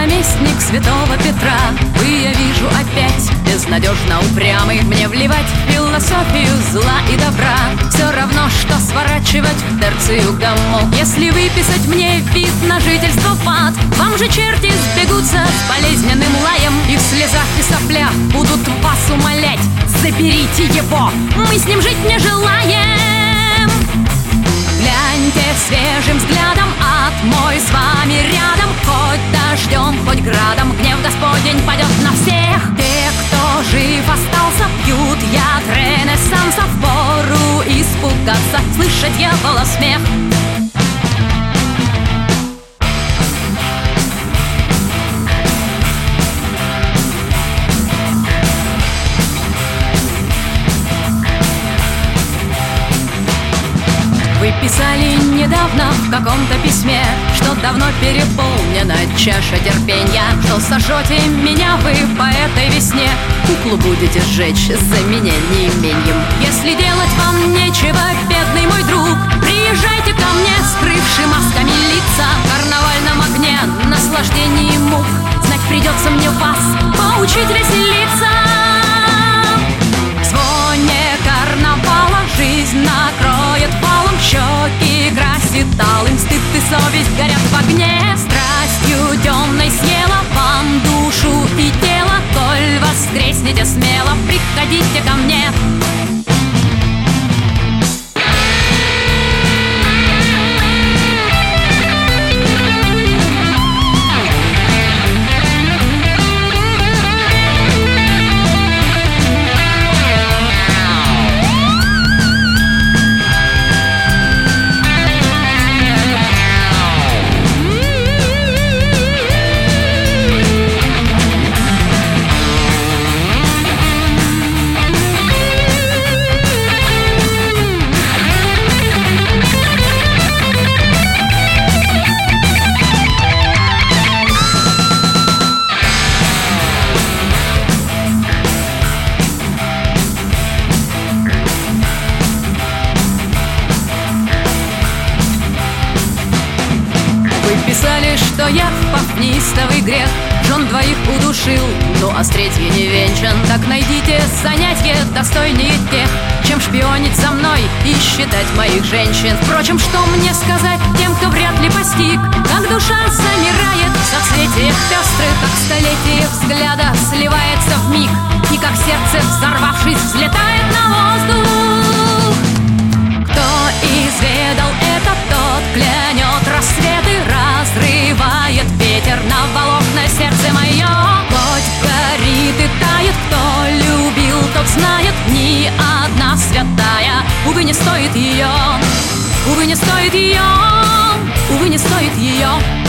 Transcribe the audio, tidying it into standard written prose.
наместник святого Петра. Вы, я вижу, опять безнадежно упрямый. Мне вливать в философию зла и добра все равно, что сворачивать в терцию гамму. Если выписать мне вид на жительство в ад, вам же черти сбегутся с болезненным лаем и в слезах и соплях будут вас умолять: заберите его, мы с ним жить не желаем. Гляньте свежим взглядом, ад мой с вами рядом. Хоть дождем, хоть градом, гнев Господень падет на всех. Те, кто жив остался, пьют яд ренессанса. Впору испугаться, слышать дьявола смех. Вы писали недавно в каком-то письме, что давно переполнена чаша терпенья, что сожжете меня вы по этой весне, куклу будете сжечь за меня неимением. Если делать вам нечего, бедный мой друг, приезжайте ко мне, скрывши масками лица. В карнавальном огне наслаждений мук знать придется мне вас поучить веселиться. В звоне карнавала жизнь накроет валом, щеки красит алым, стыд и совесть горят в огне. Страстью темной съела вам душу и тело, коль воскреснете смело, приходите ко мне. Писали, что я впав в неистовый грех, жен двоих удушил, ну а с третьей не венчан. Так найдите занятие достойнее тех, чем шпионить за мной и считать моих женщин. Впрочем, что мне сказать тем, кто вряд ли постиг, как душа замирает в соцветиях пестрых, как столетие взгляда сливается в миг, и как сердце, взорвавшись, взлетает на воздух. Кто изведал это, тот клянет рассветы, разрывает ветер на волокна сердце мое. Хоть горит и тает, кто любил, тот знает, ни одна святая, увы, не стоит ее, увы, не стоит ее, увы, не стоит ее.